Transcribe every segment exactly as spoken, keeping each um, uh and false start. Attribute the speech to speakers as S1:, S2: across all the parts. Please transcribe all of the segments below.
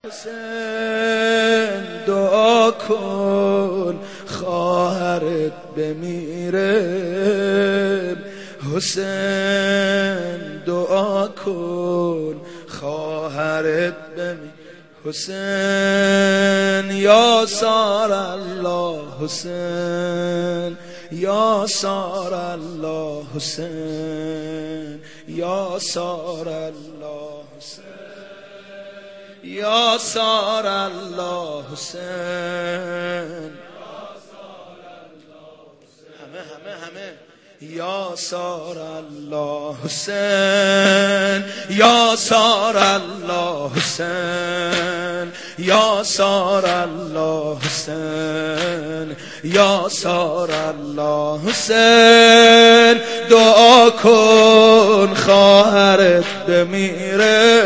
S1: حسین دعا کن خواهرت بمیره، حسین دعا کن خواهرت بمیره، حسین یا سار الله، حسین یا سار الله، حسین یا سار الله، حسین یا سار الله، حسین همه همه همه یا سار الله، حسین یا سار الله، حسین یا سار الله، حسین یا سار الله، حسین دعا کن خواهرت بمیره،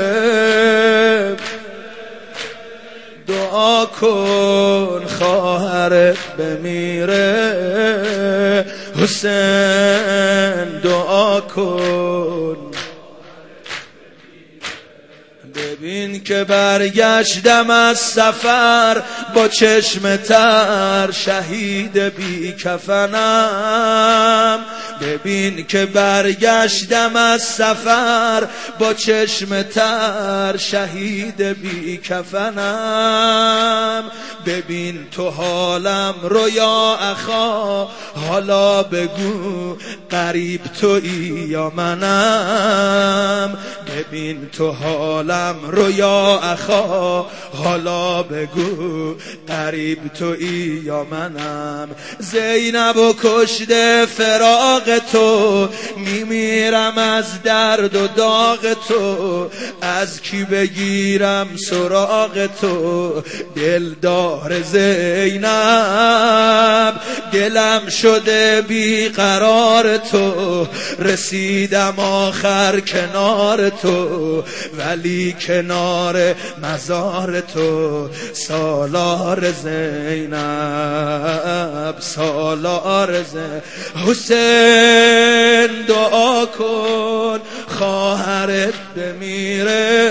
S1: دعا کن خواهرت بمیره، حسین دعا کن. ببین که برگشتم از سفر با چشم تر، شهید بی کفنم. ببین که برگشتم از سفر با چشم تر، شهید بی کفنم. ببین تو حالم رو یا اخا، حالا بگو غریب تویی یا منم. ببین تو حالم رو یا اخا، حالا بگو غریب تویی یا منم. زینب و کشته فراق تو، میمیرم از درد و داغ تو. از کی بگیرم سراغ تو، دلدار زینب. دلم شده بیقرار تو، رسیدم آخر کنار تو، ولی کنار مزار تو. سالار زینب، سالار زینب. حسین دعا کن خواهرت بمیره.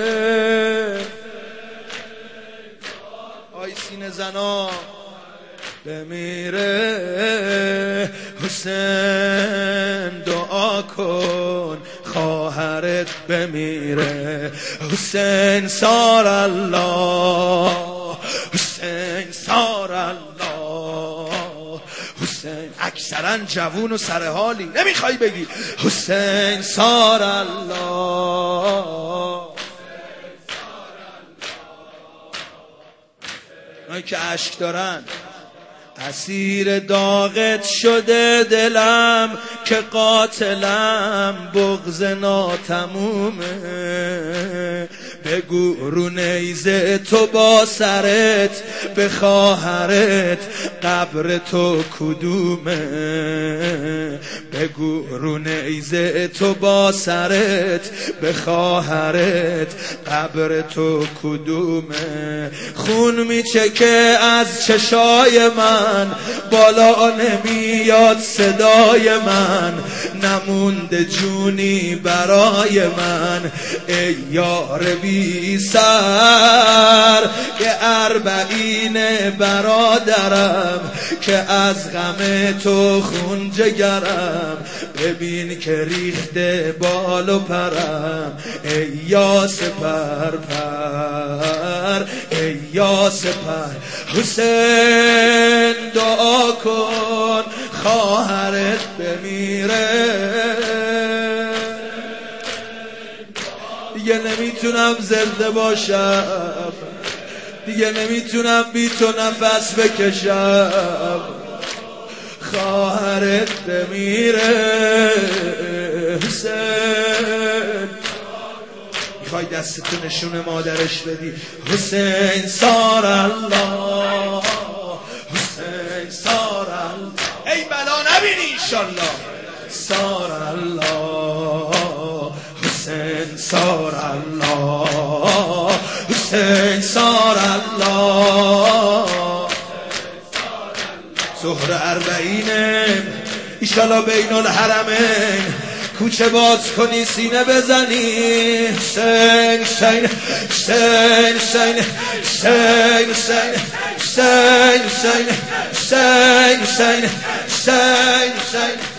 S1: آی سینه زنا بمیره. حسین دعا کن خواهرت بمیره. حسین سار الله، حسین سار الله، حسین. اکثرا جوون و سرحالی نمیخوای بگی حسین سار الله. اونایی که عشق دارن، اسیر داغت شده دلم که قاتلم بغض ناتمومه. بگو رو نیزه تو با سرت به خواهرت قبر تو کدومه. بگو رو نیزه تو با سرت به خواهرت قبر تو کدومه. خون میچکه از چشای من، بالا نمیاد صدای من. نمونده جونی برای من ای یار بی سر. که اربعین برادرم که از غم تو خون جگرم. ببین که ریخته بال و پرم ای یاس پر پر، ای یاس پر. حسین دعا کن خواهرت بمیره. دیگه نمیتونم زنده باشم، دیگه نمیتونم بی تو نفس بکشم. خواهرت بمیره. حسین میخوای دستتو نشون مادرش بدی. حسین سار الله، حسین سار الله. ای بلا نبینی انشالله. سار الله، حسین سار الله، حسین سار الله. ظهر اربعینه ایشالا بین الحرمین. کوچه باز کنی سینه بزنی حسین حسین حسین حسین حسین حسین حسین حسین حسین حسین حسین حسین